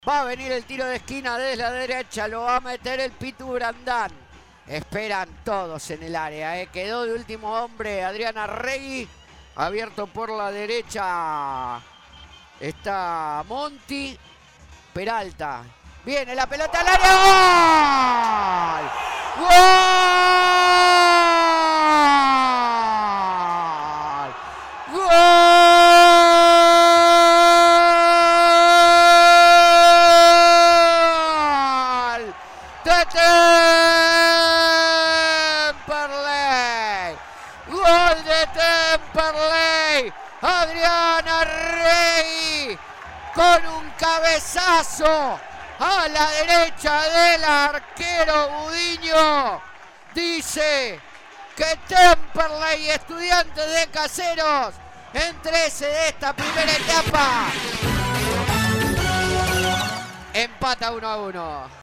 Va a venir el tiro de esquina desde la derecha, lo va a meter el Pitu Brandán. Esperan todos en el área, quedó de último hombre Adrián Arregui, abierto por la derecha está Monti, Peralta. Viene la pelota al área, ¡gol! ¡Gol! ¡Gol! ¡De Temperley! ¡Gol de Temperley! Adrián Arregui con un cabezazo a la derecha del arquero Budiño. Dice que Temperley, Estudiantes de Caseros, en 13 de esta primera etapa, empata 1-1.